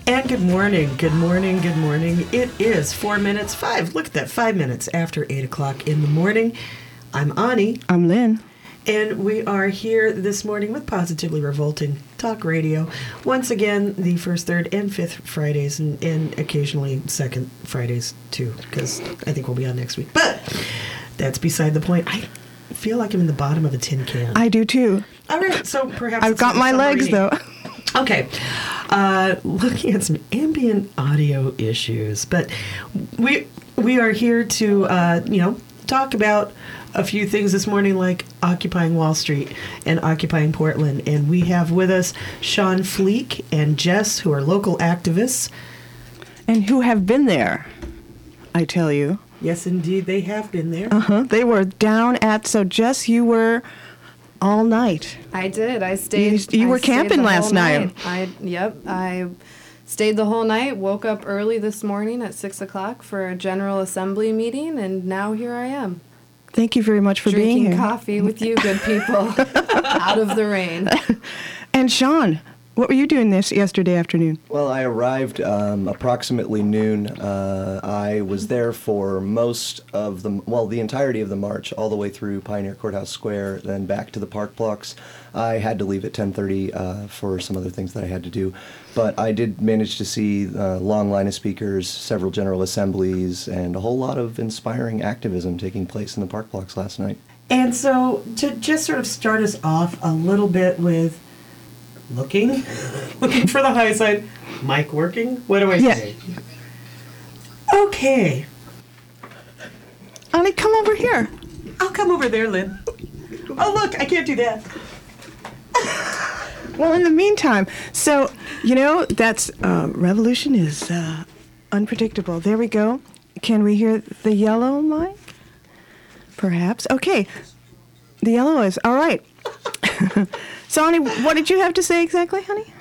And good morning, good morning, good morning. It is 4 minutes, 5. Look at that, 5 minutes after 8 o'clock in the morning. I'm Ani. I'm Lynn. And we are here this morning with Positively Revolting Talk Radio. Once again, the first, third, and fifth Fridays, and occasionally second Fridays, too, because I think we'll be on next week. But that's beside the point. I feel like I'm in the bottom of a tin can. I do, too. All right, so perhaps I've got my legs, though. Okay. Looking at some ambient audio issues, but we are here to, talk about a few things this morning, like occupying Wall Street and occupying Portland. And we have with us Sean Fleek and Jess, who are local activists. And who have been there, I tell you. Yes, indeed, they have been there. They were down at, so Jess, you were all night. I did. I stayed. You were camping last night. I stayed the whole night, woke up early this morning at 6 o'clock for a General Assembly meeting, and now here I am. Thank you very much for being here. Drinking coffee with you good people out of the rain. And Sean, what were you doing yesterday afternoon? Well, I arrived approximately noon. I was there for the entirety of the march, all the way through Pioneer Courthouse Square, then back to the park blocks. I had to leave at 10:30 for some other things that I had to do. But I did manage to see a long line of speakers, several general assemblies, and a whole lot of inspiring activism taking place in the park blocks last night. And so to just sort of start us off a little bit with looking for the high side. Mic working? What do I say? Okay. Ani, come over here. I'll come over there, Lynn. Oh, look, I can't do that. Well, in the meantime, so, that's, revolution is unpredictable. There we go. Can we hear the yellow mic? Perhaps. Okay. The yellow is, all right. So, Ani, what did you have to say exactly, honey?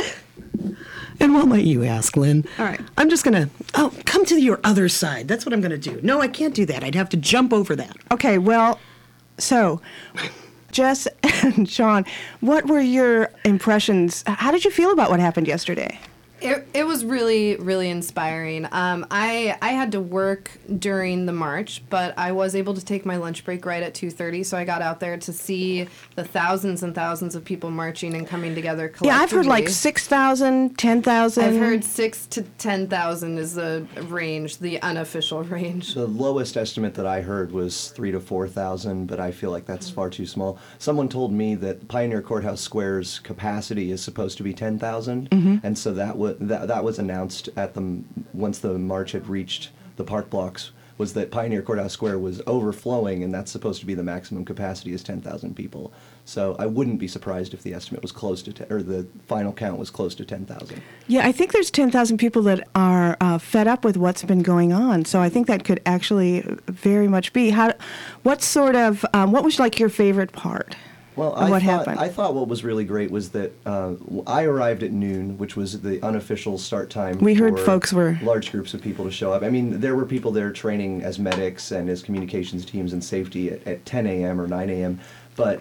And what might you ask, Lynn? All right. I'm just going to, come to your other side. That's what I'm going to do. No, I can't do that. I'd have to jump over that. Okay, well, so, Jess and Sean, what were your impressions? How did you feel about what happened yesterday? It was really, really inspiring. I had to work during the march, but I was able to take my lunch break right at 2:30, so I got out there to see the thousands and thousands of people marching and coming together collectively. Yeah, I've heard like 6,000, 10,000. I've heard 6,000 to 10,000 is the range, the unofficial range. The lowest estimate that I heard was 3,000 to 4,000, but I feel like that's far too small. Someone told me that Pioneer Courthouse Square's capacity is supposed to be 10,000, and so that was announced once the march had reached the park blocks, was that Pioneer Courthouse Square was overflowing, and that's supposed to be the maximum capacity is 10,000 people. So I wouldn't be surprised if the estimate was close to or the final count was close to 10,000. Yeah, I think there's 10,000 people that are fed up with what's been going on. So I think that could actually very much be. What was like your favorite part? Well, I thought what was really great was that I arrived at noon, which was the unofficial start time. We heard folks were large groups of people to show up. I mean, there were people there training as medics and as communications teams and safety at 10 a.m. or 9 a.m. But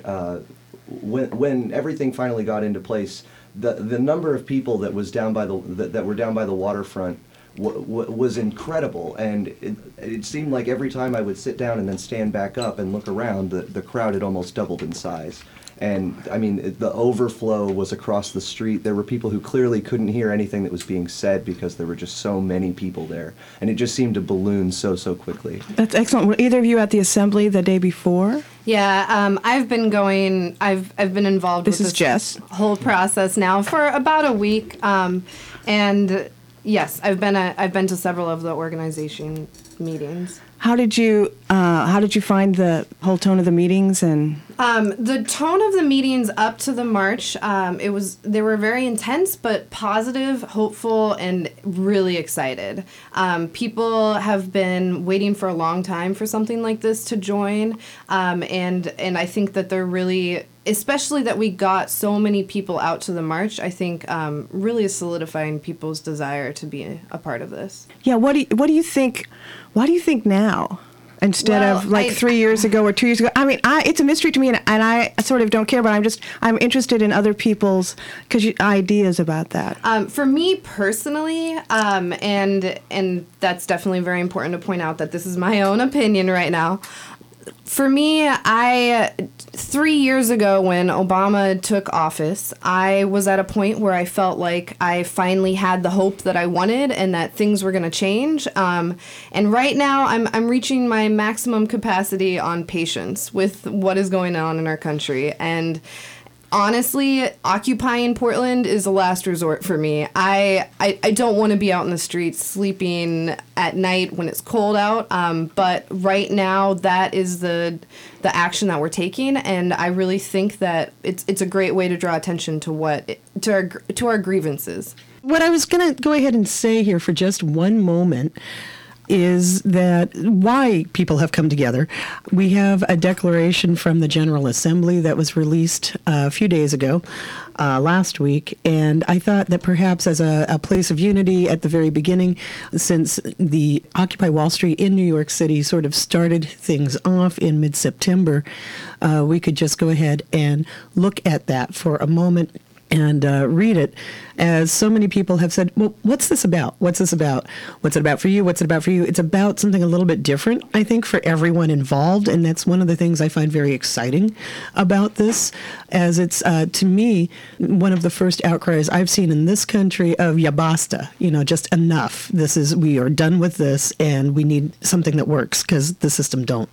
when everything finally got into place, the number of people that was down by that were down by the waterfront was incredible, and it seemed like every time I would sit down and then stand back up and look around, the crowd had almost doubled in size. And I mean, the overflow was across the street. There were people who clearly couldn't hear anything that was being said because there were just so many people there, and it just seemed to balloon so quickly. That's excellent. Were either of you at the assembly the day before? Yeah, I've been involved with this Jess. Whole process now for about a week, and yes, I've been to several of the organization meetings. How did you find the whole tone of the meetings and? The tone of the meetings up to the march, they were very intense, but positive, hopeful, and really excited. People have been waiting for a long time for something like this to join, and I think that they're really, especially that we got so many people out to the march, I think really is solidifying people's desire to be a part of this. Yeah, what do you think? Why do you think now? instead Well, of like 3 years ago or 2 years ago? I mean, it's a mystery to me, and I sort of don't care, but I'm interested in other people's ideas about that. For me personally, and that's definitely very important to point out that this is my own opinion right now. For me, 3 years ago when Obama took office, I was at a point where I felt like I finally had the hope that I wanted and that things were going to change. And right now, I'm reaching my maximum capacity on patience with what is going on in our country. And honestly, occupying Portland is a last resort for me. I don't want to be out in the streets sleeping at night when it's cold out. But right now, that is the action that we're taking, and I really think that it's a great way to draw attention to our grievances. What I was going to go ahead and say here for just one moment is that why people have come together. We have a declaration from the General Assembly that was released a few days ago, last week, and I thought that perhaps as a place of unity at the very beginning, since the Occupy Wall Street in New York City sort of started things off in mid-September, we could just go ahead and look at that for a moment and read it. As so many people have said, well, what's this about? What's this about? What's it about for you? What's it about for you? It's about something a little bit different, I think, for everyone involved, and that's one of the things I find very exciting about this, as it's, to me, one of the first outcries I've seen in this country of, ya basta, just enough. We are done with this, and we need something that works, because the system don't.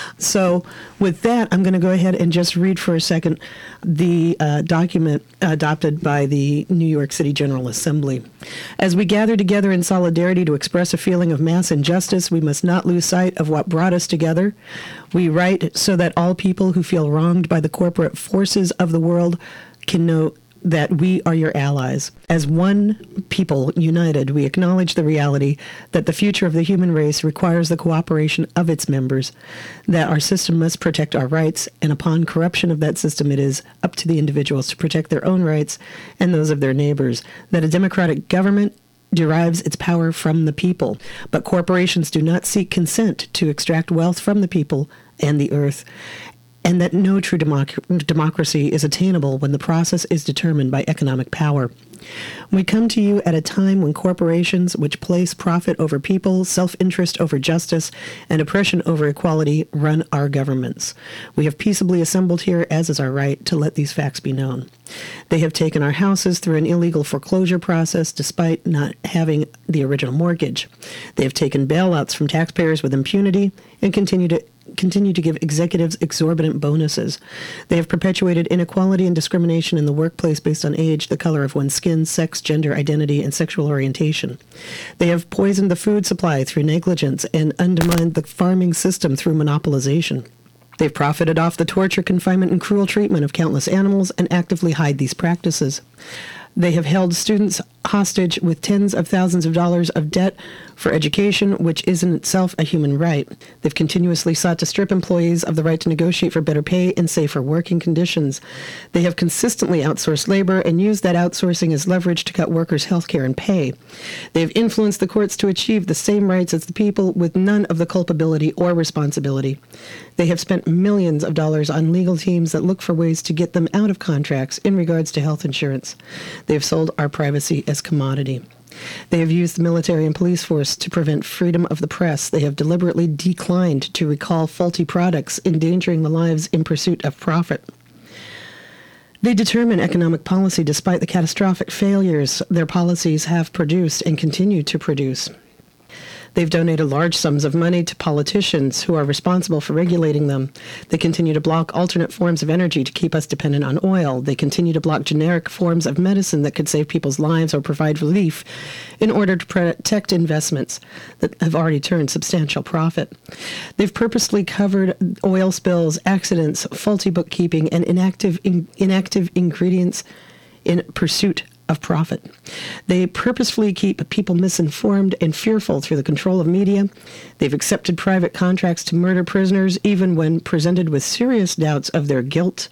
So with that, I'm going to go ahead and just read for a second the document adopted by the New York City General Assembly. As we gather together in solidarity to express a feeling of mass injustice, we must not lose sight of what brought us together. We write so that all people who feel wronged by the corporate forces of the world can know that we are your allies. As one people united, we acknowledge the reality that the future of the human race requires the cooperation of its members, that our system must protect our rights, and upon corruption of that system, it is up to the individuals to protect their own rights and those of their neighbors, that a democratic government derives its power from the people, but corporations do not seek consent to extract wealth from the people and the earth, and that no true democracy is attainable when the process is determined by economic power. We come to you at a time when corporations, which place profit over people, self-interest over justice, and oppression over equality, run our governments. We have peaceably assembled here, as is our right, to let these facts be known. They have taken our houses through an illegal foreclosure process despite not having the original mortgage. They have taken bailouts from taxpayers with impunity and continue to give executives exorbitant bonuses. They have perpetuated inequality and discrimination in the workplace based on age, the color of one's skin, sex, gender identity, and sexual orientation. They have poisoned the food supply through negligence and undermined the farming system through monopolization. They've profited off the torture, confinement, and cruel treatment of countless animals and actively hide these practices. They have held students hostage with tens of thousands of dollars of debt for education, which is in itself a human right. They've continuously sought to strip employees of the right to negotiate for better pay and safer working conditions. They have consistently outsourced labor and used that outsourcing as leverage to cut workers' health care and pay. They have influenced the courts to achieve the same rights as the people with none of the culpability or responsibility. They have spent millions of dollars on legal teams that look for ways to get them out of contracts in regards to health insurance. They have sold our privacy as commodity. They have used the military and police force to prevent freedom of the press. They have deliberately declined to recall faulty products, endangering the lives in pursuit of profit. They determine economic policy despite the catastrophic failures their policies have produced and continue to produce. They've donated large sums of money to politicians who are responsible for regulating them. They continue to block alternate forms of energy to keep us dependent on oil. They continue to block generic forms of medicine that could save people's lives or provide relief in order to protect investments that have already turned substantial profit. They've purposely covered oil spills, accidents, faulty bookkeeping, and inactive ingredients in pursuit of profit. They purposefully keep people misinformed and fearful through the control of media. They've accepted private contracts to murder prisoners even when presented with serious doubts of their guilt.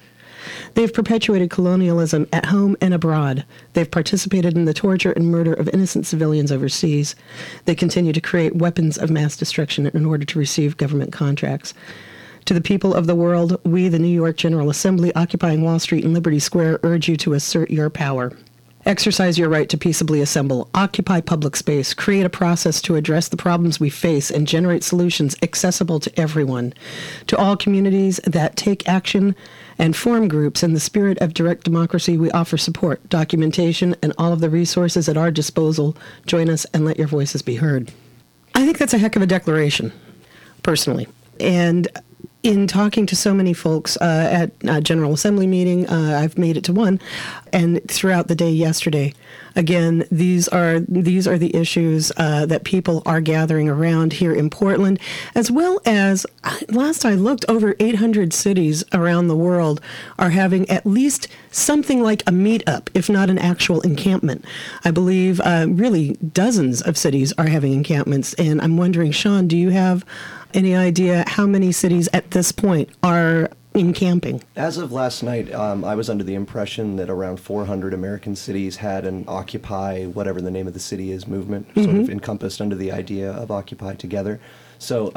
They've perpetuated colonialism at home and abroad. They've participated in the torture and murder of innocent civilians overseas. They continue to create weapons of mass destruction in order to receive government contracts. To the people of the world, we, the New York General Assembly, occupying Wall Street and Liberty Square, urge you to assert your power. Exercise your right to peaceably assemble, occupy public space, create a process to address the problems we face, and generate solutions accessible to everyone. To all communities that take action and form groups in the spirit of direct democracy, we offer support, documentation, and all of the resources at our disposal. Join us and let your voices be heard. I think that's a heck of a declaration, personally. And in talking to so many folks at a General Assembly meeting, I've made it to one, and throughout the day yesterday, again, these are the issues that people are gathering around here in Portland, as well as, last I looked, over 800 cities around the world are having at least something like a meetup, if not an actual encampment. I believe really dozens of cities are having encampments, and I'm wondering, Sean, do you have any idea how many cities at this point are encamping? As of last night, I was under the impression that around 400 American cities had an Occupy, whatever the name of the city is, movement, sort of encompassed under the idea of Occupy Together. So,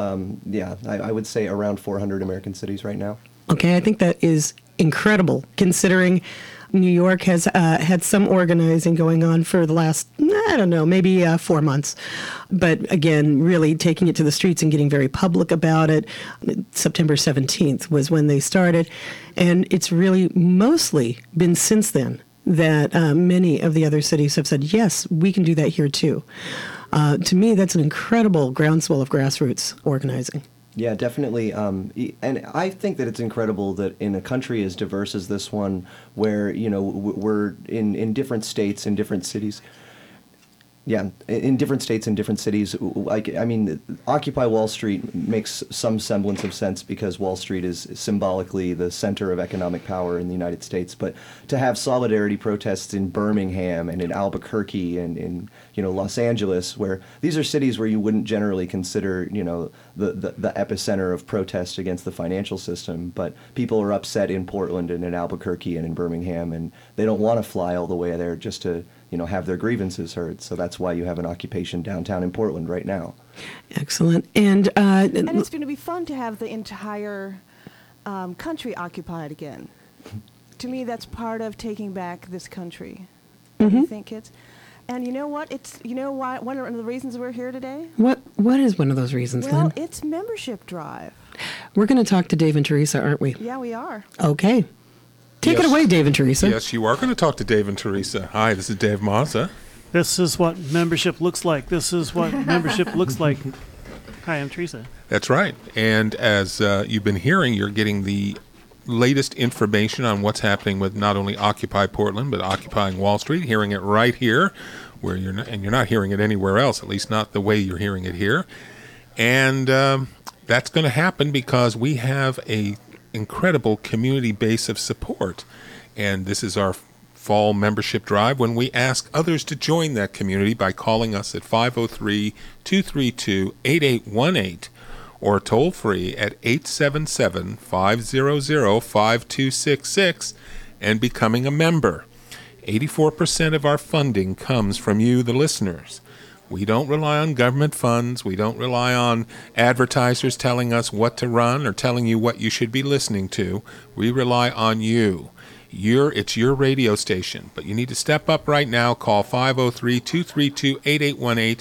I would say around 400 American cities right now. Okay, I think that is incredible, considering New York has had some organizing going on for the last, maybe 4 months. But again, really taking it to the streets and getting very public about it. September 17th was when they started. And it's really mostly been since then that many of the other cities have said, yes, we can do that here too. To me, that's an incredible groundswell of grassroots organizing. Yeah, definitely. And I think that it's incredible that in a country as diverse as this one, where, we're in different states, in different cities. Yeah, in different states and different cities. Occupy Wall Street makes some semblance of sense because Wall Street is symbolically the center of economic power in the United States. But to have solidarity protests in Birmingham and in Albuquerque and in Los Angeles, where these are cities where you wouldn't generally consider the epicenter of protest against the financial system, but people are upset in Portland and in Albuquerque and in Birmingham, and they don't want to fly all the way there just to have their grievances heard. So that's why you have an occupation downtown in Portland right now. Excellent. And it's going to be fun to have the entire country occupied again. To me, that's part of taking back this country. What do you think, kids? And you know what? Why one of the reasons we're here today? What is one of those reasons, Lynn? Well, it's membership drive. We're going to talk to Dave and Teresa, aren't we? Yeah, we are. Okay. Take it away, Dave and Teresa. Yes, you are going to talk to Dave and Teresa. Hi, this is Dave Mazza. This is what membership looks like. This is what membership looks like. Hi, I'm Teresa. That's right. And as you've been hearing, you're getting the latest information on what's happening with not only Occupy Portland, but Occupying Wall Street, hearing it right here, where you're not hearing it anywhere else, at least not the way you're hearing it here. And that's going to happen because we have a incredible community base of support. And this is our fall membership drive when we ask others to join that community by calling us at 503-232-8818 or toll free at 877-500-5266 and becoming a member. 84% of our funding comes from you, the listeners. We don't rely on government funds. We don't rely on advertisers telling us what to run or telling you what you should be listening to. We rely on you. It's your radio station, but you need to step up right now. Call 503-232-8818,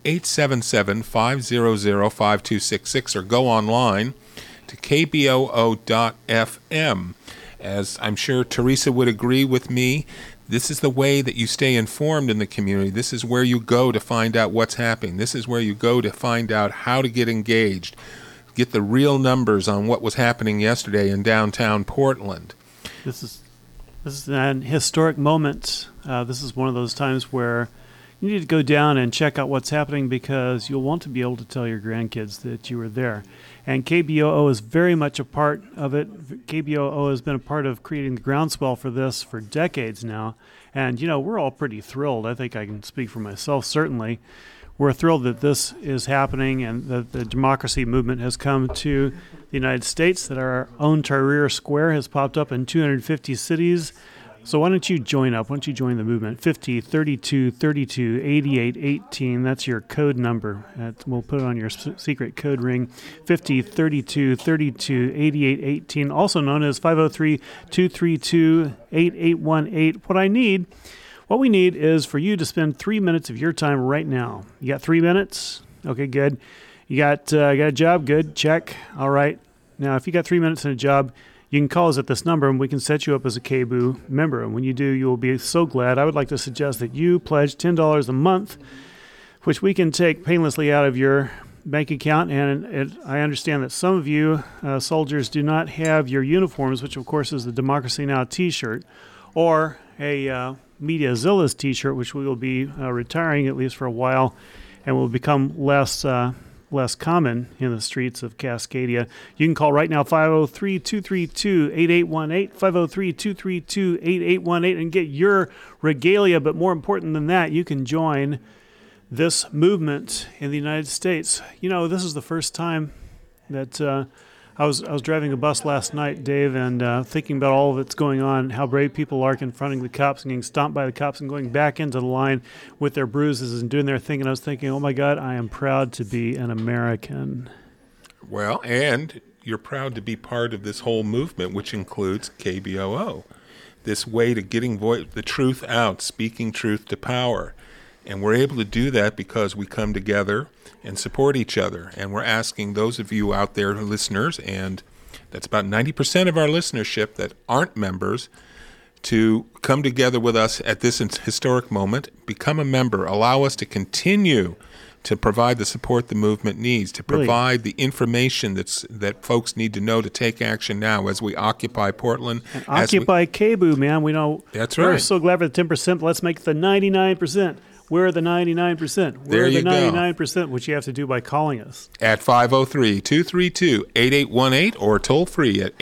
877-500-5266, or go online to kboo.fm. As I'm sure Teresa would agree with me, this is the way that you stay informed in the community. This is where you go to find out what's happening. This is where you go to find out how to get engaged, get the real numbers on what was happening yesterday in downtown Portland. This is an historic moment. This is one of those times where you need to go down and check out what's happening because you'll want to be able to tell your grandkids that you were there. And KBOO is very much a part of it. KBOO has been a part of creating the groundswell for this for decades now. And, we're all pretty thrilled. I think I can speak for myself, certainly. We're thrilled that this is happening and that the democracy movement has come to the United States, that our own Tahrir Square has popped up in 250 cities. So why don't you join up? Why don't you join the movement? 50 32 32 88 18. That's your code number. We'll put it on your secret code ring. 50 32 32 88 18. Also known as 503 232 8818. What we need is for you to spend 3 minutes of your time right now. You got 3 minutes? Okay, good. You got a job? Good. Check. All right. Now, if you got 3 minutes in a job, you can call us at this number, and we can set you up as a KBOO member. And when you do, you will be so glad. I would like to suggest that you pledge $10 a month, which we can take painlessly out of your bank account. And I understand that some of you soldiers do not have your uniforms, which, of course, is the Democracy Now! T-shirt, or a Mediazilla's T-shirt, which we will be retiring at least for a while, and will become less common in the streets of Cascadia. You can call right now, 503-232-8818, 503-232-8818, and get your regalia. But more important than that, you can join this movement in the United States. You know, this is the first time that I was driving a bus last night, Dave, and thinking about all that's going on, how brave people are confronting the cops and getting stomped by the cops and going back into the line with their bruises and doing their thing. And I was thinking, oh, my God, I am proud to be an American. Well, and you're proud to be part of this whole movement, which includes KBOO, this way to getting the truth out, speaking truth to power. And we're able to do that because we come together and support each other. And we're asking those of you out there, listeners, and that's about 90% of our listenership that aren't members, to come together with us at this historic moment, become a member, allow us to continue to provide the support the movement needs, to provide the information that folks need to know to take action now as we occupy Portland. And occupy KBOO, man. We know that's we're right. So glad for the 10%, but let's make it the 99%. We're the 99%. There you go. We're the 99%, which you have to do by calling us. At 503-232-8818 or toll free at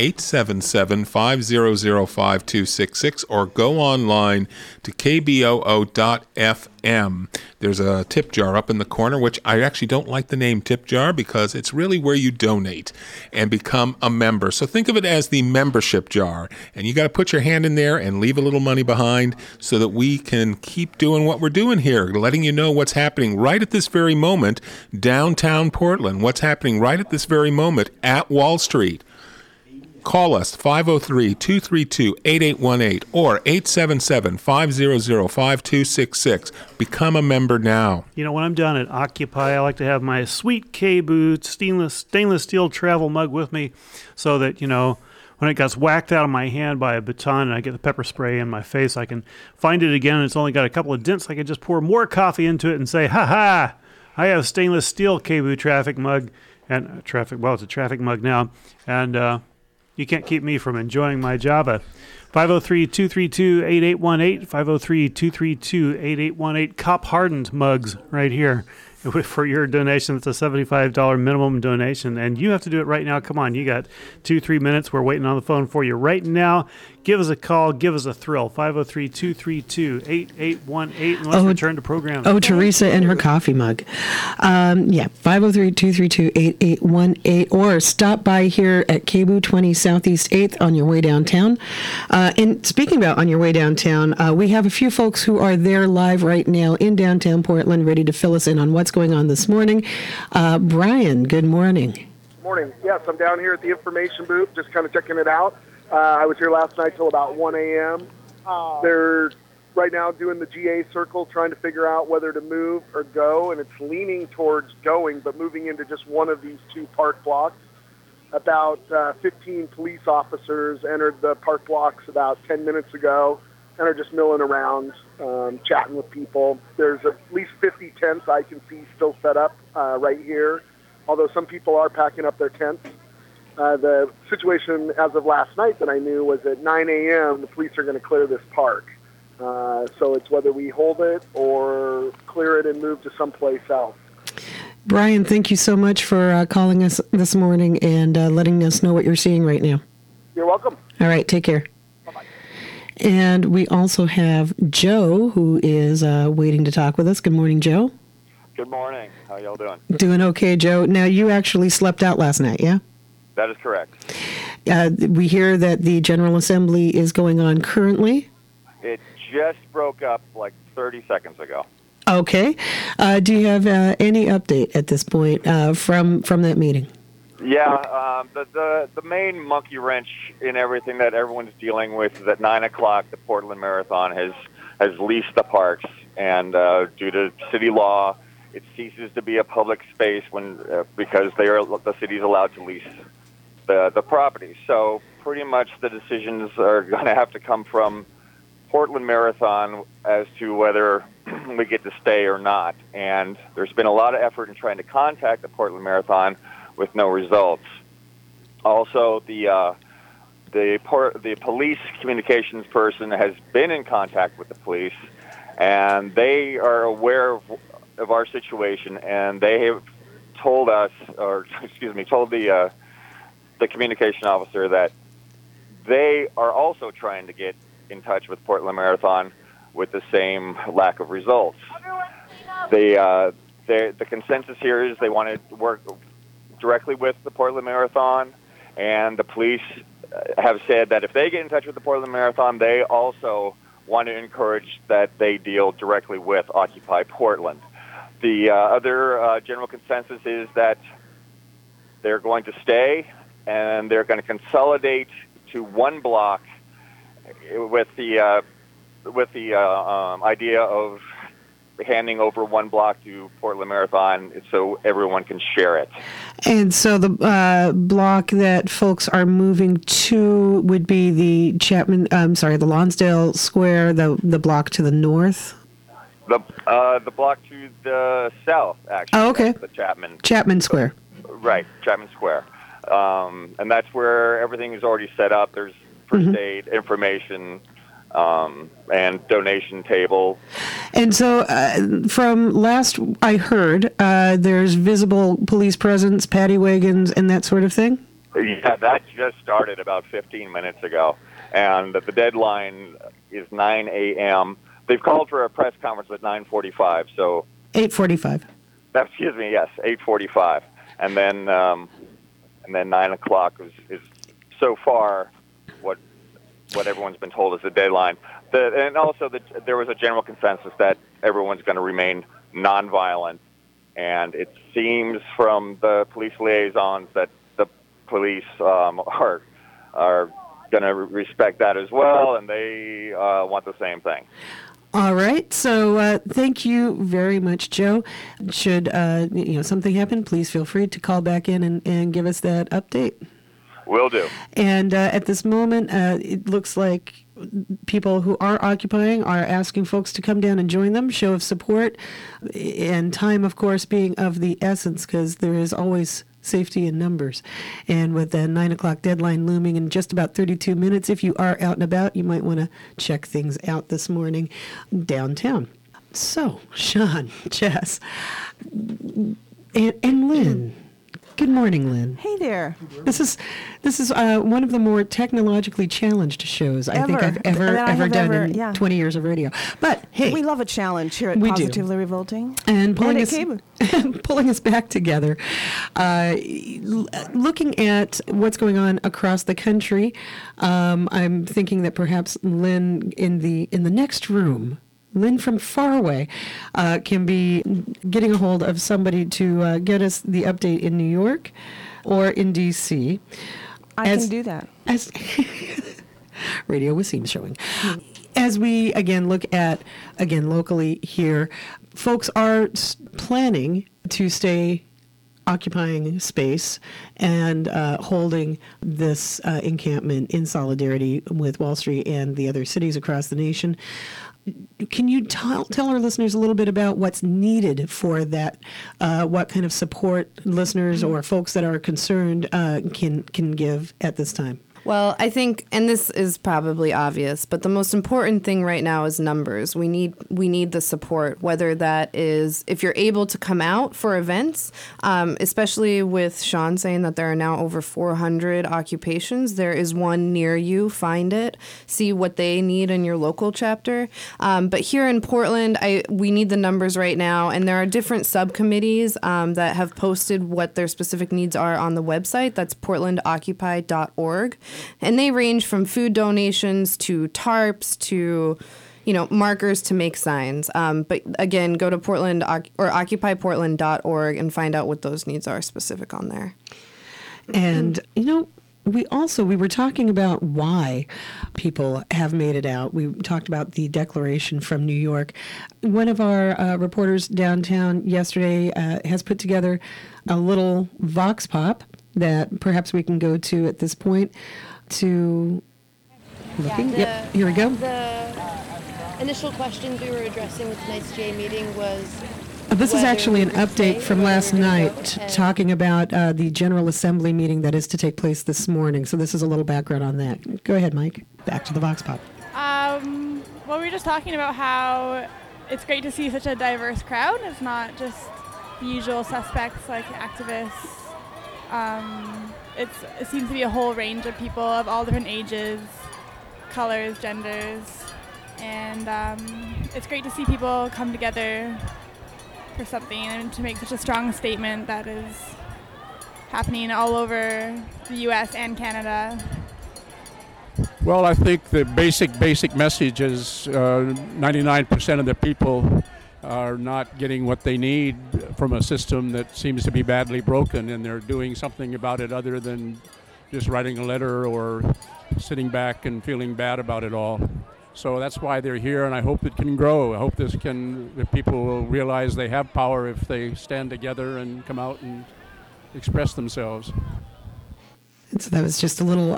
877-500-5266 or go online to kboo.fm. There's a tip jar up in the corner, which I actually don't like the name tip jar because it's really where you donate and become a member. So think of it as the membership jar. And you got to put your hand in there and leave a little money behind so that we can keep doing what we're doing here, letting you know what's happening right at this very moment downtown Portland, what's happening right at this very moment at Wall Street. Call us, 503-232-8818 or 877-500-5266. Become a member now. You know, when I'm down at Occupy, I like to have my sweet KBOO stainless steel travel mug with me so that, you know, when it gets whacked out of my hand by a baton and I get the pepper spray in my face, I can find it again and it's only got a couple of dents. I can just pour more coffee into it and say, ha-ha, I have a stainless steel KBOO traffic mug. And it's a traffic mug now. And you can't keep me from enjoying my Java. 503-232-8818, 503-232-8818. Cop-hardened mugs right here for your donation. It's a $75 minimum donation, and you have to do it right now. Come on, you got 2-3 minutes. We're waiting on the phone for you right now. Give us a call. Give us a thrill. 503-232-8818. And let's return to program. Oh, Teresa and her coffee mug. 503-232-8818. Or stop by here at KBOO 20 Southeast 8th on your way downtown. And speaking about on your way downtown, we have a few folks who are there live right now in downtown Portland, ready to fill us in on what's going on this morning. Brian, good morning. Morning. Yes, I'm down here at the information booth, just kind of checking it out. I was here last night till about 1 a.m. They're right now doing the GA circle, trying to figure out whether to move or go, and it's leaning towards going, but moving into just one of these two park blocks. About 15 police officers entered the park blocks about 10 minutes ago and are just milling around, chatting with people. There's at least 50 tents I can see still set up right here, although some people are packing up their tents. The situation as of last night that I knew was at 9 a.m. the police are going to clear this park. So it's whether we hold it or clear it and move to someplace else. Brian, thank you so much for calling us this morning and letting us know what you're seeing right now. You're welcome. All right, take care. Bye-bye. And we also have Joe, who is waiting to talk with us. Good morning, Joe. Good morning. How y'all doing? Doing okay, Joe. Now, you actually slept out last night, yeah? That is correct. We hear that the General Assembly is going on currently. It just broke up like 30 seconds ago. Okay. Do you have any update at this point from that meeting? Yeah, the main monkey wrench in everything that everyone's dealing with is at 9 o'clock, the Portland Marathon has leased the parks, and due to city law, it ceases to be a public space because the city's allowed to lease the property. So pretty much the decisions are going to have to come from Portland Marathon as to whether we get to stay or not. And there's been a lot of effort in trying to contact the Portland Marathon with no results. Also, the police communications person has been in contact with the police, and they are aware of our situation, and they have told us, or told the communication officer that they are also trying to get in touch with Portland Marathon with the same lack of results. The consensus here is they want to work directly with the Portland Marathon, and the police have said that if they get in touch with the Portland Marathon, they also want to encourage that they deal directly with Occupy Portland. The other general consensus is that they're going to stay, and they're going to consolidate to one block with the idea of handing over one block to Portland Marathon so everyone can share it. And so the block that folks are moving to would be the Lonsdale Square, the block to the north? The block to the south, actually. Oh, okay. The Chapman Square. Right, Chapman Square. And that's where everything is already set up. There's first aid information, and donation table. And so from last I heard, there's visible police presence, paddy wagons, and that sort of thing? Yeah, that just started about 15 minutes ago. And the deadline is 9 a.m. They've called for a press conference at 9:45, so... 8:45. Excuse me, yes, 8:45. And then 9 o'clock is so far what everyone's been told is the deadline. And also there was a general consensus that everyone's going to remain nonviolent, and it seems from the police liaisons that the police are going to respect that as well, and they want the same thing. All right. So thank you very much, Joe. Should something happen, please feel free to call back in and give us that update. Will do. And at this moment, it looks like people who are occupying are asking folks to come down and join them, show of support, and time, of course, being of the essence, because there is always safety in numbers. And with the 9 o'clock deadline looming in just about 32 minutes, if you are out and about, you might want to check things out this morning downtown. So, Sean, Jess, and Lynn. Good morning, Lynn. Hey there. This is one of the more technologically challenged shows I think I've ever done in 20 years of radio. But hey, we love a challenge here at we Positively Revolting. And pulling us back together, looking at what's going on across the country. I'm thinking that perhaps Lynn in the next room. Lynn from far away can be getting a hold of somebody to get us the update in New York or in D.C. I can do that. As Radio Wasim showing. As we, again, look at, locally here, folks are planning to stay occupying space and holding this encampment in solidarity with Wall Street and the other cities across the nation. Can you tell our listeners a little bit about what's needed for that? What kind of support listeners or folks that are concerned can give at this time? Well, I think, and this is probably obvious, but the most important thing right now is numbers. We need the support, whether that is if you're able to come out for events, especially with Sean saying that there are now over 400 occupations. There is one near you. Find it, see what they need in your local chapter. But here in Portland, we need the numbers right now, and there are different subcommittees that have posted what their specific needs are on the website. That's portlandoccupy.org. And they range from food donations to tarps to, markers to make signs. But again, go to Portland or occupyportland.org and find out what those needs are specific on there. And, we were talking about why people have made it out. We talked about the declaration from New York. One of our reporters downtown yesterday has put together a little vox pop that perhaps we can go to at this point to looking. Yep, here we go. The initial questions we were addressing with tonight's GA meeting was... This is actually an update from last night talking about the General Assembly meeting that is to take place this morning. So this is a little background on that. Go ahead, Mike. Back to the vox pop. Well, we were just talking about how it's great to see such a diverse crowd. It's not just the usual suspects like activists. It seems to be a whole range of people of all different ages, colors, genders, and it's great to see people come together for something and to make such a strong statement that is happening all over the U.S. and Canada. Well, I think the basic message is 99% of the people are not getting what they need from a system that seems to be badly broken, and they're doing something about it other than just writing a letter or sitting back and feeling bad about it all. So that's why they're here, and I hope it can grow. I hope that people will realize they have power if they stand together and come out and express themselves. So that was just a little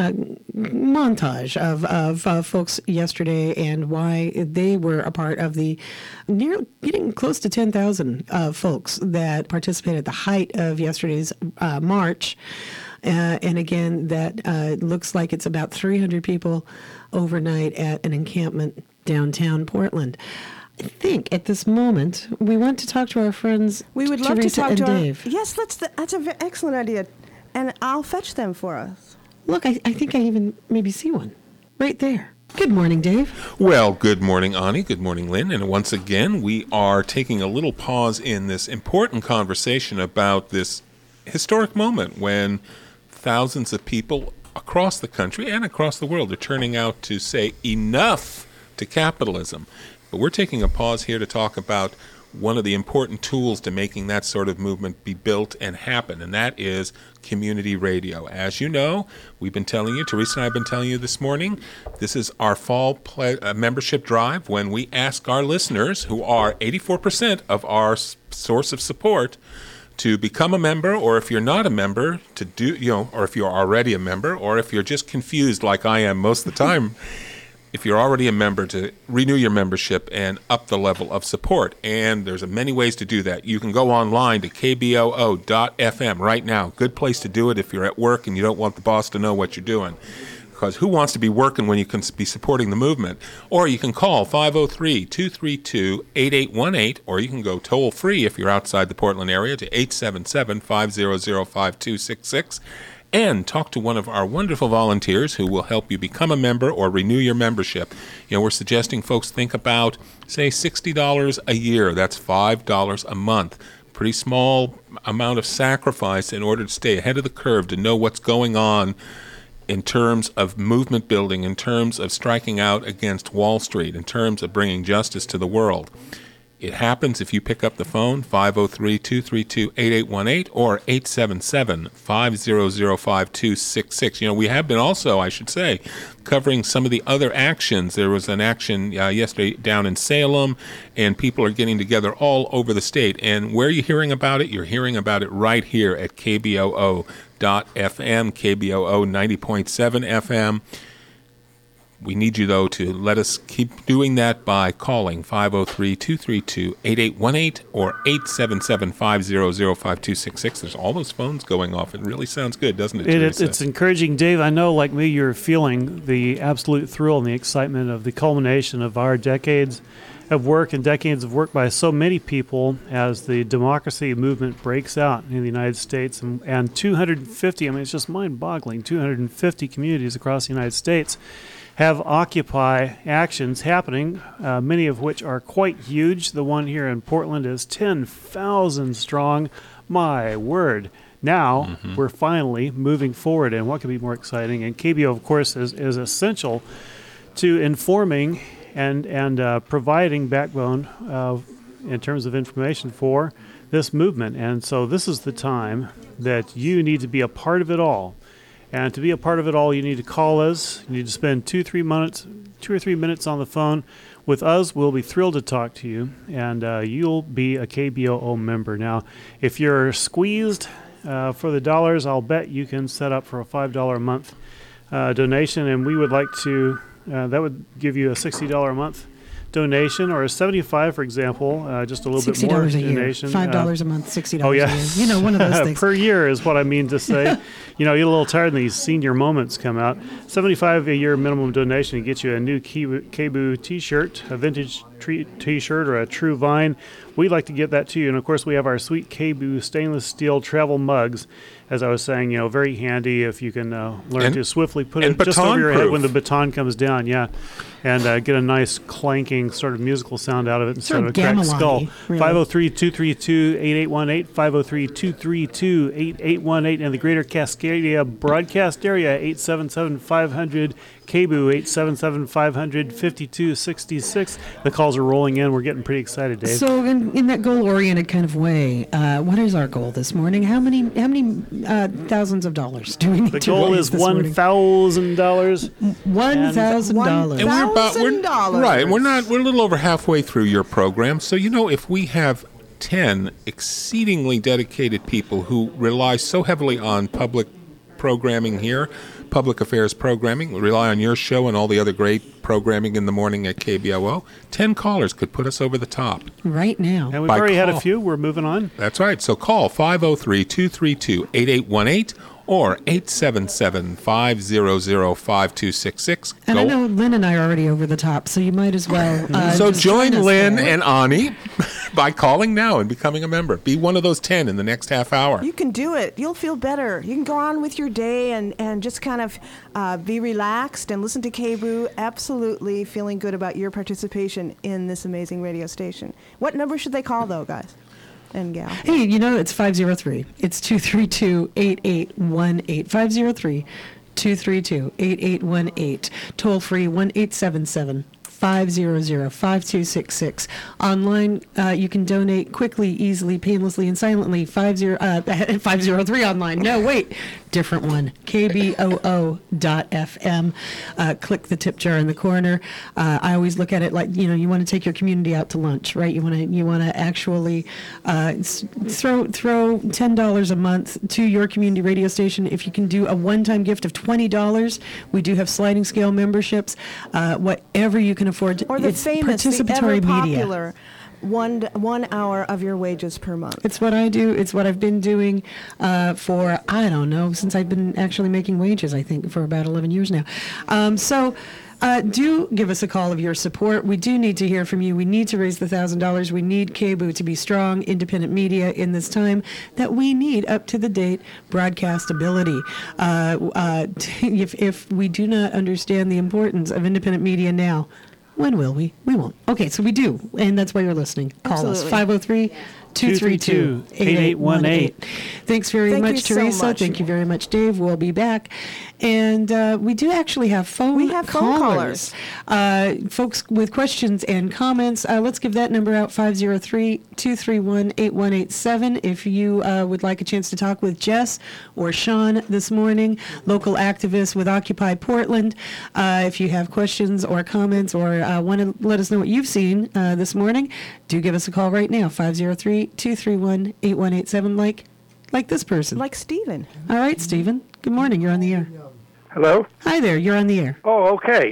montage of folks yesterday and why they were a part of the getting close to 10,000 folks that participated at the height of yesterday's march. And again, that looks like it's about 300 people overnight at an encampment downtown Portland. I think at this moment we want to talk to our friends. We would love Teresa to talk and to Dave. Yes, that's an excellent idea. And I'll fetch them for us. Look, I think I even maybe see one right there. Good morning, Dave. Well, good morning, Ani. Good morning, Lynn. And once again, we are taking a little pause in this important conversation about this historic moment when thousands of people across the country and across the world are turning out to say enough to capitalism. But we're taking a pause here to talk about one of the important tools to making that sort of movement be built and happen, and that is community radio. As you know, we've been telling you, Teresa and I have been telling you this morning, this is our fall membership drive when we ask our listeners, who are 84% of our source of support, to become a member, or if you're not a member, to do, or if you're already a member, or if you're just confused like I am most of the time, if you're already a member, to renew your membership and up the level of support. And there's many ways to do that. You can go online to kboo.fm right now. Good place to do it if you're at work and you don't want the boss to know what you're doing. Because who wants to be working when you can be supporting the movement? Or you can call 503-232-8818, or you can go toll-free if you're outside the Portland area to 877-500-5266. And talk to one of our wonderful volunteers who will help you become a member or renew your membership. We're suggesting folks think about, say, $60 a year. That's $5 a month. Pretty small amount of sacrifice in order to stay ahead of the curve, to know what's going on in terms of movement building, in terms of striking out against Wall Street, in terms of bringing justice to the world. It happens if you pick up the phone, 503-232-8818 or 877-500-5266. We have been also, I should say, covering some of the other actions. There was an action yesterday down in Salem, and people are getting together all over the state. And where are you hearing about it? You're hearing about it right here at KBOO.FM, KBOO 90.7 FM. We need you, though, to let us keep doing that by calling 503-232-8818 or 877-500-5266. There's all those phones going off. It really sounds good, doesn't it, Teresa? It's encouraging, Dave. I know, like me, you're feeling the absolute thrill and the excitement of the culmination of our decades of work and decades of work by so many people as the democracy movement breaks out in the United States. And 250, I mean, it's just mind-boggling, 250 communities across the United States have Occupy actions happening, many of which are quite huge. The one here in Portland is 10,000 strong. My word. Now we're finally moving forward, and what could be more exciting? And KBO, of course, is essential to informing and providing backbone in terms of information for this movement. And so this is the time that you need to be a part of it all. And to be a part of it all, you need to call us. You need to spend 2 or 3 minutes on the phone with us. We'll be thrilled to talk to you, and you'll be a KBOO member. Now, if you're squeezed for the dollars, I'll bet you can set up for a $5 a month donation, and we would like to. That would give you a $60 a month donation, or a $75, for example, just a little bit more $60 a year, donation. $5 a month, $60 oh, yeah. a year. You know, one of those things. Per year is what I mean to say. You know, you're a little tired when these senior moments come out. $75 a year minimum donation to get you a new KBOO T-shirt, a vintage T-shirt, or a True Vine. We'd like to get that to you. And, of course, we have our sweet KBOO stainless steel travel mugs. As I was saying, very handy if you can learn to swiftly put it just over your head when the baton comes down, and get a nice clanking sort of musical sound out of it instead of a cracked skull. Really. 503-232-8818, 503-232-8818, and the Greater Cascadia broadcast area, 877-500 KBOO, 877-500-5266. The calls are rolling in. We're getting pretty excited, Dave. So in that goal-oriented kind of way, what is our goal this morning? How many thousands of dollars do we need to raise? The goal is $1,000. $1,000. And we're a little over halfway through your program. So, if we have 10 exceedingly dedicated people who rely so heavily on public programming here, public affairs programming, rely on your show and all the other great programming in the morning at KBOO, 10 callers could put us over the top. Right now. And we've already had a few. We're moving on. That's right. So call 503-232-8818 or 877-500-5266. And I know Lynn and I are already over the top, so you might as well so join Lynn and Ani by calling now and becoming a member. Be one of those 10 in the next half hour. You can do it. You'll feel better. You can go on with your day and just kind of be relaxed and listen to KBOO, absolutely feeling good about your participation in this amazing radio station. What number should they call, though, guys and gal? Hey, it's 503. It's 232-8818. 503-232-8818. Toll free 1-877-500-5266. Online, you can donate quickly, easily, painlessly, and silently. 503 online. No, wait. Different one. KBOO.FM. Click the tip jar in the corner. I always look at it like, you want to take your community out to lunch, right? You want to actually throw $10 a month to your community radio station. If you can do a one-time gift of $20, we do have sliding scale memberships. Whatever you can afford to. Or the it's famous, participatory the ever media. popular 1 hour of your wages per month. It's what I do. It's what I've been doing for, I don't know, since I've been actually making wages, I think, for about 11 years now. Do give us a call of your support. We do need to hear from you. We need to raise the $1,000. We need KBOO to be strong, independent media in this time that we need up-to-the-date broadcastability. If we do not understand the importance of independent media now, when will we? We won't. Okay, so we do, and that's why you're listening. Call us, 503-232-8818. Thanks very much, Teresa. So much. Thank you very much, Dave. We'll be back. And we do actually have phone callers. Folks with questions and comments. Let's give that number out, 503-231-8187. If you would like a chance to talk with Jess or Sean this morning, local activists with Occupy Portland. If you have questions or comments or want to let us know what you've seen this morning, do give us a call right now, 503-231-8187, like this person. Like Stephen. All right, Stephen. Good morning. You're on the air. Hello? Hi there. You're on the air. Oh, okay.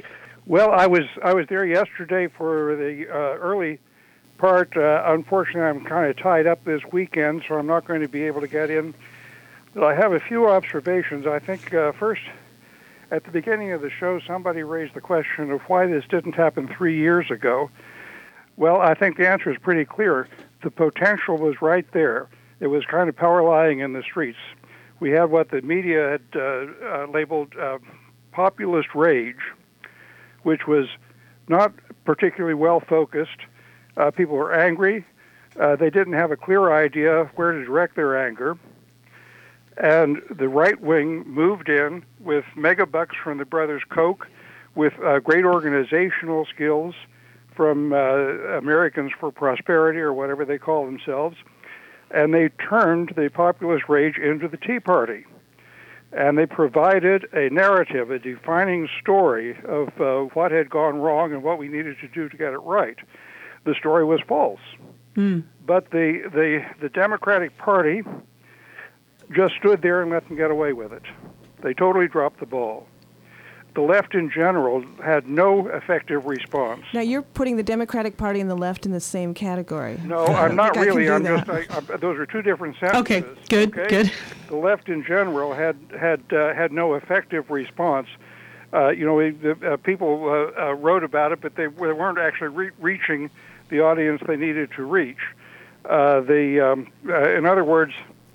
Well, I was there yesterday for the early part. Unfortunately, I'm kind of tied up this weekend, so I'm not going to be able to get in. But I have a few observations. I think first, at the beginning of the show, somebody raised the question of why this didn't happen 3 years ago. Well, I think the answer is pretty clear. The potential was right there. It was kind of power lying in the streets. We had what the media had labeled populist rage, which was not particularly well focused. People were angry. They didn't have a clear idea where to direct their anger. And the right wing moved in with megabucks from the brothers Koch, with great organizational skills from Americans for Prosperity or whatever they call themselves, and they turned the populist rage into the Tea Party. And they provided a narrative, a defining story of what had gone wrong and what we needed to do to get it right. The story was false. But the Democratic Party just stood there and let them get away with it. They totally dropped the ball. The left in general had no effective response. Now, you're putting the Democratic Party and the left in the same category. No, I'm not really. Those are two different sentences. Okay, good. The left in general had no effective response. People wrote about it, but they weren't actually reaching the audience they needed to reach. In other words,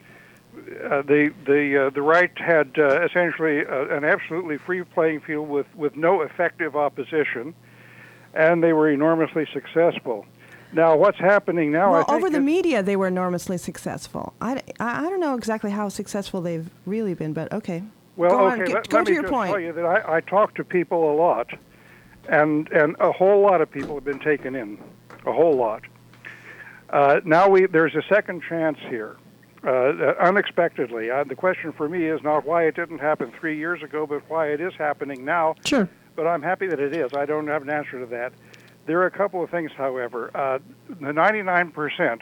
the right had essentially an absolutely free playing field with no effective opposition, and they were enormously successful. Now, what's happening now? Well, I think over the media, they were enormously successful. I don't know exactly how successful they've really been, but okay. Well, go okay. on. Let Go me to your just point. tell you that I talk to people a lot, and a whole lot of people have been taken in, a whole lot. Now there's a second chance here. Unexpectedly. The question for me is not why it didn't happen 3 years ago, but why it is happening now. Sure. But I'm happy that it is. I don't have an answer to that. There are a couple of things, however. The 99%,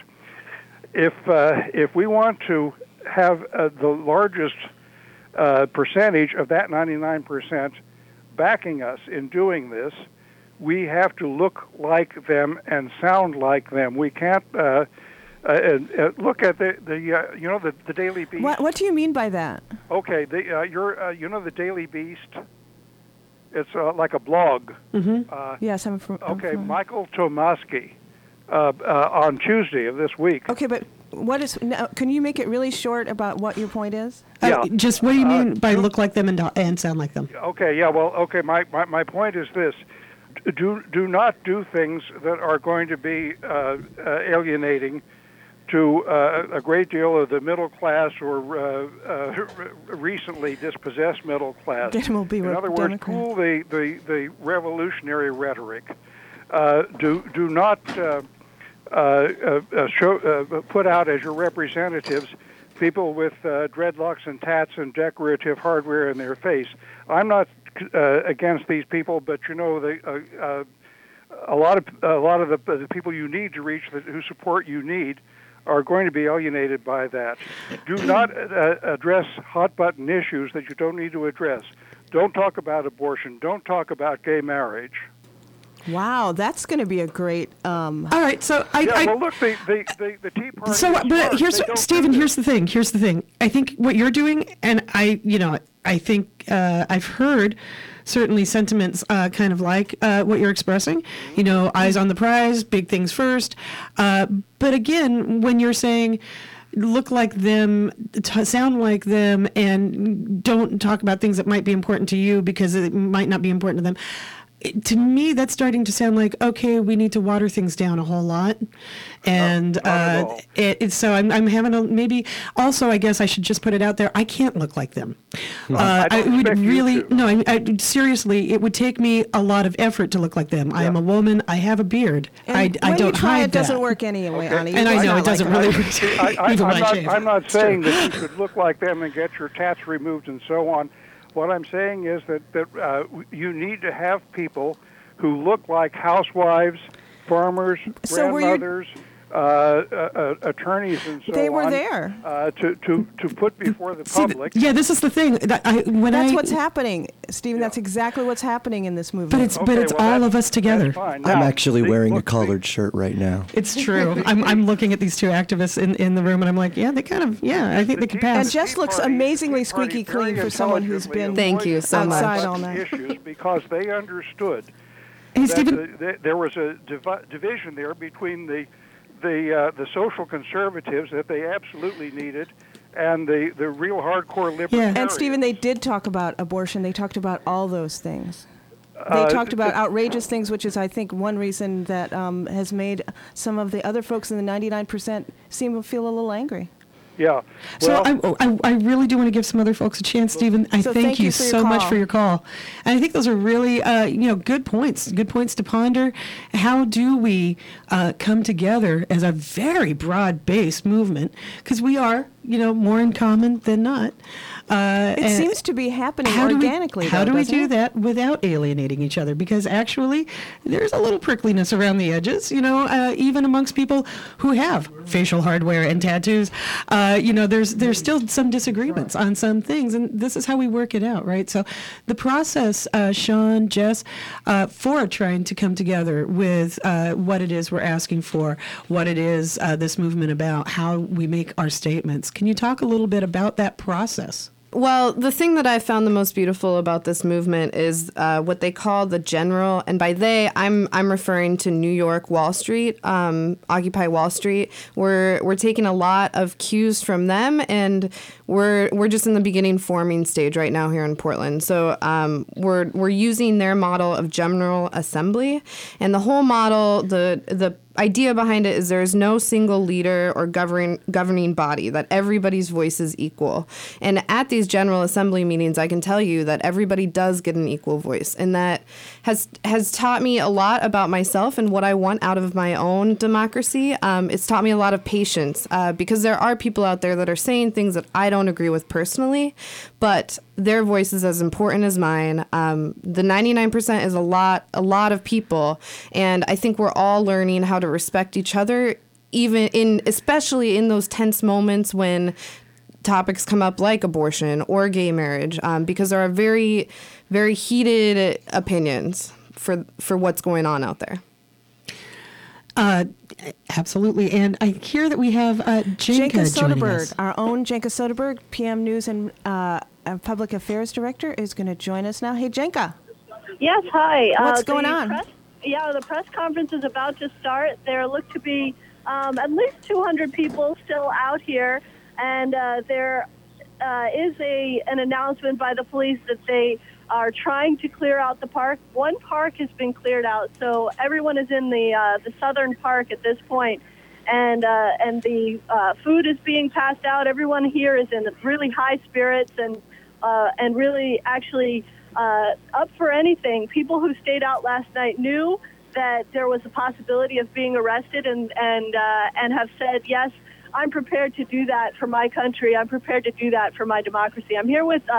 if we want to have the largest percentage of that 99% backing us in doing this, we have to look like them and sound like them. We can't... look at the Daily Beast. What do you mean by that? Okay, the Daily Beast. It's like a blog. Mm-hmm. Yes, I'm from. Okay, Michael Tomasky on Tuesday of this week. Okay, but what is? Now, can you make it really short about what your point is? Yeah. Just what do you mean by look like them and sound like them? Okay, yeah. Well, okay. My point is this. Do not do things that are going to be alienating to a great deal of the middle class or recently dispossessed middle class. Then we'll be In other words, cool the revolutionary rhetoric. Do not put out as your representatives people with dreadlocks and tats and decorative hardware in their face. I'm not against these people, but a lot of the people you need to reach, who support you need, are going to be alienated by that. Do not address hot-button issues that you don't need to address. Don't talk about abortion. Don't talk about gay marriage. Wow, that's going to be a great. All right, so well, look, the Tea Party. So, but Stephen. Here's the thing. I think what you're doing, and I think I've heard certainly sentiments kind of like what you're expressing. Eyes on the prize, big things first. But again, when you're saying look like them, sound like them, and don't talk about things that might be important to you because it might not be important to them. To me, that's starting to sound like, okay, we need to water things down a whole lot. And so I'm having maybe also, I guess I should just put it out there, I can't look like them. I would really, no, seriously, it would take me a lot of effort to look like them. Yeah. I am a woman, I have a beard. I don't hide it doesn't work anyway, Ani. And I know it doesn't really work. I'm not saying that you should look like them and get your tats removed and so on. What I'm saying is that you need to have people who look like housewives, farmers, grandmothers, attorneys and so on. They were there. To put before the public. Yeah, this is the thing. That's what's happening, Stephen. That's exactly what's happening in this movement. But it's all of us together. I'm actually wearing a collared shirt right now. It's true. I'm looking at these two activists in the room, and I'm like, yeah, they kind of, I think they can pass. And Jess looks amazingly squeaky clean for someone who's been outside all night. Issues because they understood Hey, that there was a division there between the social conservatives that they absolutely needed and the real hardcore libertarians. And Stephen, they did talk about abortion. They talked about all those things. They talked about outrageous things, which is, I think, one reason that has made some of the other folks in the 99% seem to feel a little angry. Yeah. So I really do want to give some other folks a chance, Stephen. I thank you so much for your call. And I think those are really, good points to ponder. How do we come together as a very broad-based movement? Because we are, more in common than not. It seems to be happening organically. How do we do that without alienating each other? Because actually, there's a little prickliness around the edges, even amongst people who have facial hardware and tattoos. There's still some disagreements on some things, and this is how we work it out, right? So the process, Sean, Jess, for trying to come together with what it is we're asking for, what it is this movement about, how we make our statements. Can you talk a little bit about that process? Well, the thing that I found the most beautiful about this movement is what they call the general, and by they, I'm referring to New York Wall Street, Occupy Wall Street. We're taking a lot of cues from them, and we're just in the beginning forming stage right now here in Portland. So we're using their model of General Assembly, and the whole model, the idea behind it is there is no single leader or governing body, that everybody's voice is equal. And at these General Assembly meetings, I can tell you that everybody does get an equal voice. And that has taught me a lot about myself and what I want out of my own democracy. It's taught me a lot of patience because there are people out there that are saying things that I don't agree with personally, but their voice is as important as mine. The 99% is a lot of people, and I think we're all learning how to respect each other, especially in those tense moments when topics come up like abortion or gay marriage, because there are very, very heated opinions for what's going on out there. Absolutely. And I hear that we have Jenka Soderberg, our own Jenka Soderberg, PM News and Public Affairs Director, is going to join us now. Hey, Jenka. Yes, hi. What's going on? The press conference is about to start. There look to be at least 200 people still out here, and there is an announcement by the police that they are trying to clear out the park. One park has been cleared out, so everyone is in the southern park at this point, and the food is being passed out. Everyone here is in really high spirits and really actually up for anything. People who stayed out last night knew that there was a possibility of being arrested and have said, yes, I'm prepared to do that for my country. I'm prepared to do that for my democracy. I'm here with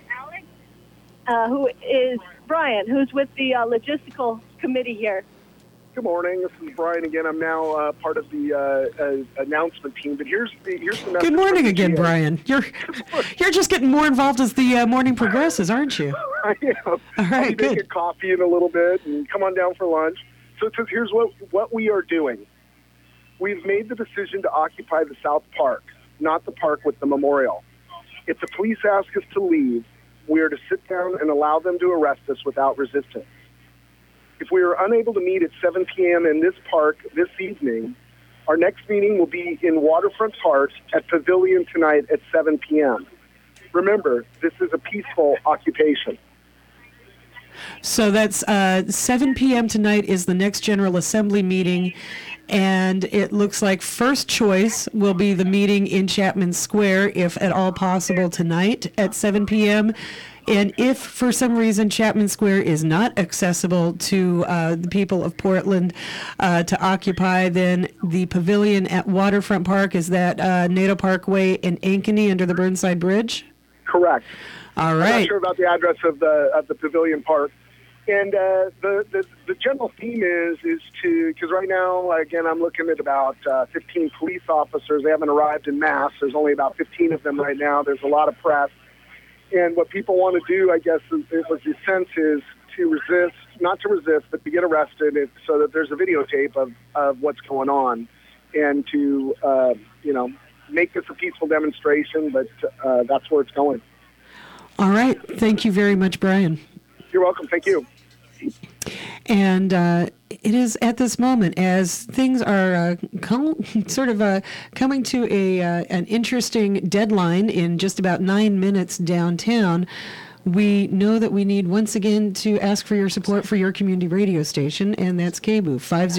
who is Brian, who's with the logistical committee here. Good morning. This is Brian again. I'm now part of the announcement team. But here's the message. Good morning again, Brian. You're just getting more involved as the morning progresses, aren't you? I am. All right, I'll be good. making coffee in a little bit, and come on down for lunch. So it says here's what we are doing. We've made the decision to occupy the South Park, not the park with the memorial. If the police ask us to leave, we are to sit down and allow them to arrest us without resistance. If we are unable to meet at 7 p.m. in this park this evening, our next meeting will be in Waterfront Park at Pavilion tonight at 7 p.m. Remember, this is a peaceful occupation. So that's 7 p.m. tonight is the next General Assembly meeting, and it looks like first choice will be the meeting in Chapman Square, if at all possible, tonight at 7 p.m., and if for some reason Chapman Square is not accessible to the people of Portland to occupy, then the pavilion at Waterfront Park, is that Nato Parkway in Ankeny under the Burnside Bridge? Correct. All right. I'm not sure about the address of the Pavilion Park. And the general theme is to, because right now, again, I'm looking at about 15 police officers. They haven't arrived in mass. There's only about 15 of them right now. There's a lot of press. And what people want to do, I guess, was the sense is to resist, not to resist, but to get arrested so that there's a videotape of what's going on, and to, make this a peaceful demonstration, but that's where it's going. All right. Thank you very much, Brian. You're welcome. Thank you. And it is at this moment, as things are coming to an interesting deadline in just about 9 minutes downtown, we know that we need once again to ask for your support for your community radio station, and that's KBOO,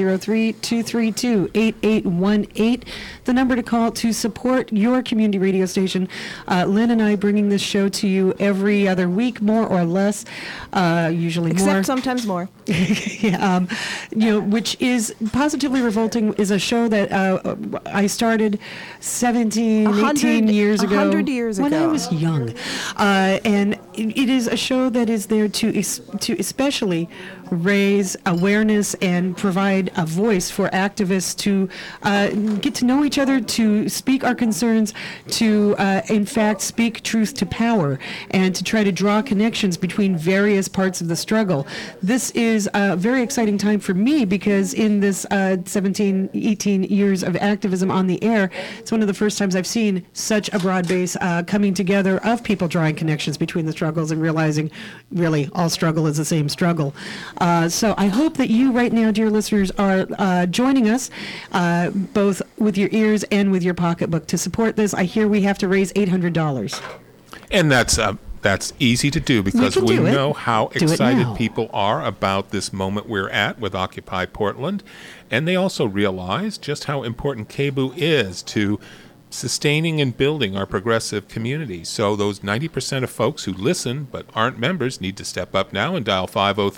503-232-8818, the number to call to support your community radio station. Lynn and I bringing this show to you every other week, more or less, usually Except more. sometimes more. Yeah, which is Positively Revolting, is a show that I started 18 years ago. 100 years when ago. I was young. And it is a show that is there to especially raise awareness and provide a voice for activists to get to know each other, to speak our concerns, to in fact speak truth to power, and to try to draw connections between various parts of the struggle. This is a very exciting time for me because in this 18 years of activism on the air, it's one of the first times I've seen such a broad base coming together of people drawing connections between the struggles and realizing really all struggle is the same struggle. So I hope that you right now, dear listeners, are joining us both with your ears and with your pocketbook to support this. I hear we have to raise $800. And that's easy to do because we know how excited now. people are about this moment we're at with Occupy Portland. And they also realize just how important KBOO is to sustaining and building our progressive community. So those 90% of folks who listen but aren't members need to step up now and dial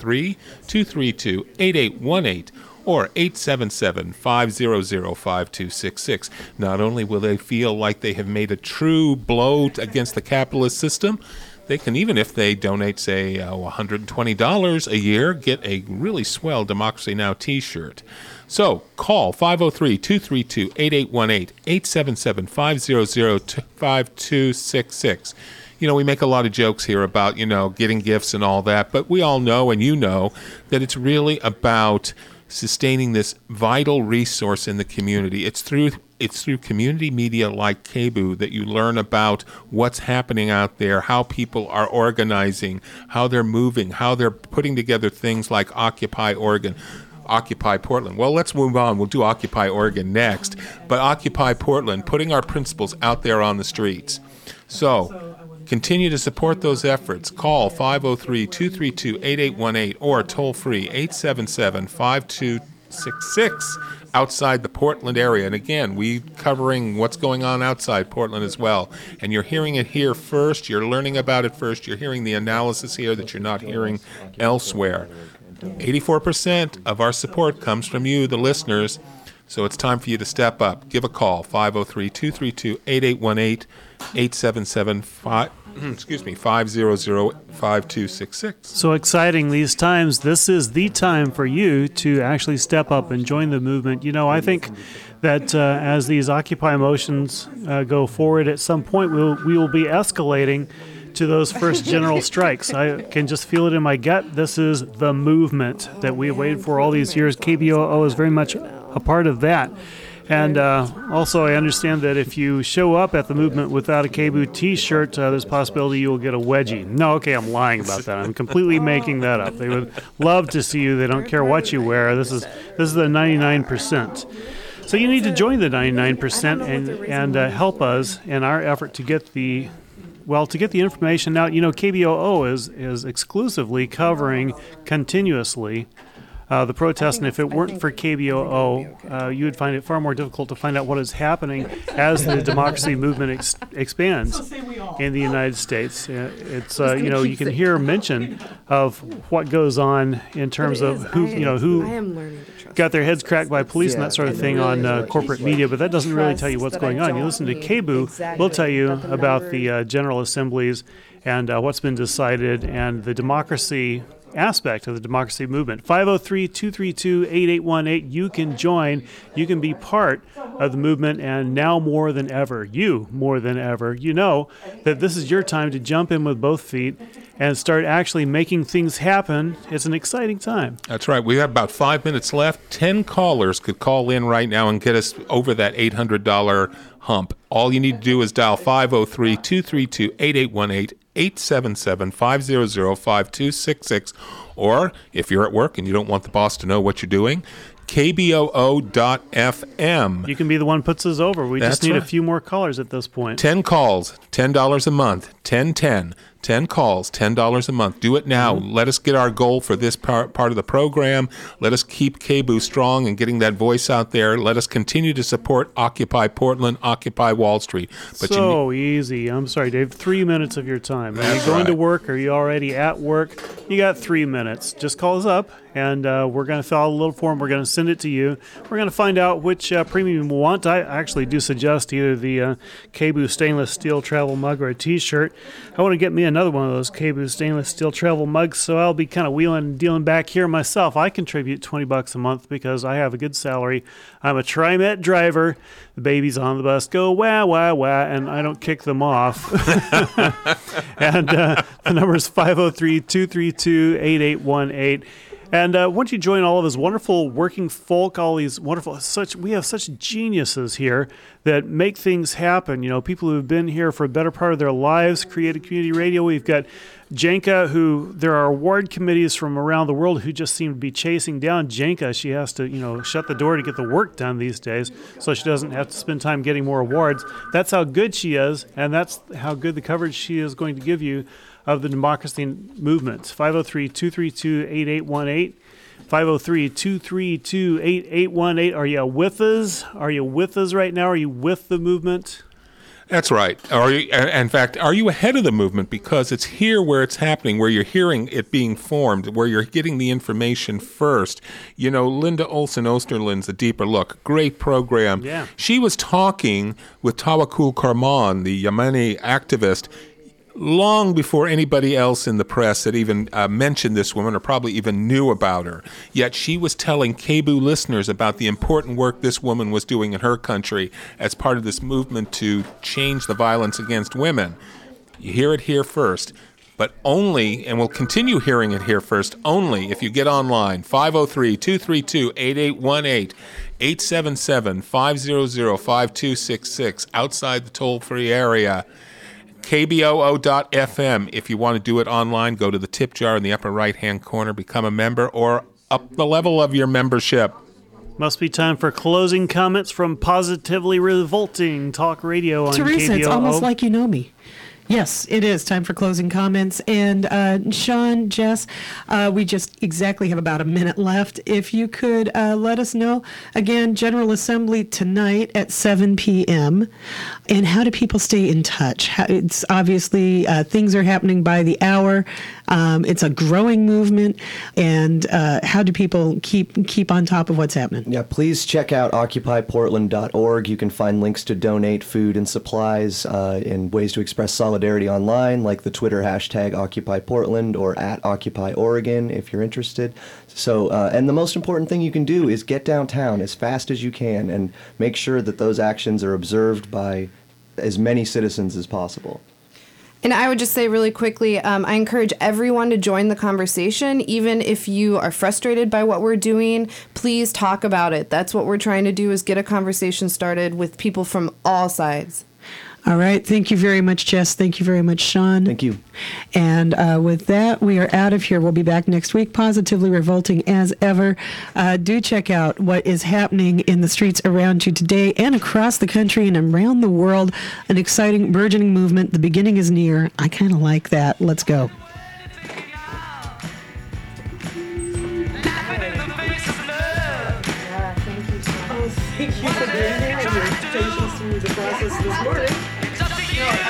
503-232-8818 or 877-500-5266. Not only will they feel like they have made a true blow against the capitalist system, they can, even if they donate, say, $120 a year, get a really swell Democracy Now! T-shirt. So call 503-232-8818, 877-500-5266. We make a lot of jokes here about, getting gifts and all that, but we all know, and that it's really about sustaining this vital resource in the community. It's through community media like KBOO that you learn about what's happening out there, how people are organizing, how they're moving, how they're putting together things like Occupy Portland. Well, let's move on. We'll do Occupy Oregon next. But Occupy Portland, putting our principles out there on the streets. So continue to support those efforts. Call 503-232-8818 or toll free 877-5266 outside the Portland area. And again, we're covering what's going on outside Portland as well. And you're hearing it here first. You're learning about it first. You're hearing the analysis here that you're not hearing elsewhere. 84% of our support comes from you, the listeners. So it's time for you to step up. Give a call, 503-232-8818, 877-500-5266. So exciting these times. This is the time for you to actually step up and join the movement. I think that as these Occupy motions go forward, at some point we will be escalating to those first general strikes. I can just feel it in my gut. This is the movement that we've waited for all these years. KBOO is very much a part of that. And also, I understand that if you show up at the movement without a KBOO T-shirt, there's a possibility you will get a wedgie. No, okay, I'm lying about that. I'm completely making that up. They would love to see you. They don't care what you wear. This is the 99%. So you need to join the 99% and help us in our effort to get the information out. KBOO is exclusively covering continuously the protest, and if it weren't for KBOO, you would find it far more difficult to find out what is happening as the democracy movement expands in the United States. It's you can hear mention of what goes on in terms of who got their heads cracked by police and that sort of thing on corporate media, but that doesn't really tell you what's going on. You listen to KBOO, we'll tell you about the General Assemblies and what's been decided and the democracy aspect of the democracy movement. 503-232-8818. You can join. You can be part of the movement, and now more than ever, you know that this is your time to jump in with both feet and start actually making things happen. It's an exciting time. That's right. We have about 5 minutes left. 10 callers could call in right now and get us over that $800 hump. All you need to do is dial 503-232-8818, 877-500-5266, or if you're at work and you don't want the boss to know what you're doing, KBOO.FM. You can be the one who puts us over. We just need right. a few more callers at this point. 10 calls, $10 a month, 1010. 10 calls, $10 a month. Do it now. Mm-hmm. Let us get our goal for this part of the program. Let us keep KBOO strong and getting that voice out there. Let us continue to support Occupy Portland, Occupy Wall Street. But easy. I'm sorry, Dave. 3 minutes of your time. Are you That's going to right. work? Are you already at work? You got 3 minutes. Just call us up, and we're going to fill out a little form. We're going to send it to you. We're going to find out which premium you want. I actually do suggest either the KBOO stainless steel travel mug or a T-shirt. I want to get me another one of those KBOO stainless steel travel mugs, so I'll be kind of wheeling and dealing back here myself. I contribute $20 a month because I have a good salary. I'm a TriMet driver. The babies on the bus go wah, wah, wah, and I don't kick them off. And the number is 503-232-8818. And once you join all of his wonderful working folk, all these wonderful, we have such geniuses here that make things happen. You know, people who have been here for a better part of their lives, created community radio. We've got Jenka, who there are award committees from around the world who just seem to be chasing down Jenka. She has to, shut the door to get the work done these days, so she doesn't have to spend time getting more awards. That's how good she is, and that's how good the coverage she is going to give you of the democracy movement. 503-232-8818. 503-232-8818. Are you with us? Are you with us right now? Are you with the movement? That's right. In fact, are you ahead of the movement? Because it's here where it's happening, where you're hearing it being formed, where you're getting the information first. You know, Linda Olson Osterland's A Deeper Look. Great program. Yeah. She was talking with Tawakkul Karman, the Yemeni activist, long before anybody else in the press had even mentioned this woman or probably even knew about her. Yet she was telling KBOO listeners about the important work this woman was doing in her country as part of this movement to change the violence against women. You hear it here first, but only, and we'll continue hearing it here first, only if you get online. 503-232-8818, 877-500-5266, outside the toll-free area. KBOO.FM. If you want to do it online, go to the tip jar in the upper right-hand corner, become a member, or up the level of your membership. Must be time for closing comments from Positively Revolting Talk Radio on Teresa, KBOO. it's almost like you know me. Yes, it is time for closing comments. And Sean, Jess, we just exactly have about a minute left. If you could let us know, again, General Assembly tonight at 7 p.m. And how do people stay in touch? It's obviously things are happening by the hour. It's a growing movement. And how do people keep on top of what's happening? Yeah, please check out occupyportland.org. You can find links to donate food and supplies and ways to express solidarity online, like the Twitter hashtag OccupyPortland or at OccupyOregon if you're interested. So, and the most important thing you can do is get downtown as fast as you can and make sure that those actions are observed by as many citizens as possible. And I would just say really quickly, I encourage everyone to join the conversation. Even if you are frustrated by what we're doing, please talk about it. That's what we're trying to do, is get a conversation started with people from all sides. All right. Thank you very much, Jess. Thank you very much, Sean. Thank you. And with that, we are out of here. We'll be back next week, Positively Revolting as ever. Do check out what is happening in the streets around you today and across the country and around the world. An exciting, burgeoning movement. The beginning is near. I kind of like that. Let's go. Thank you for being here and your patience through the process this morning.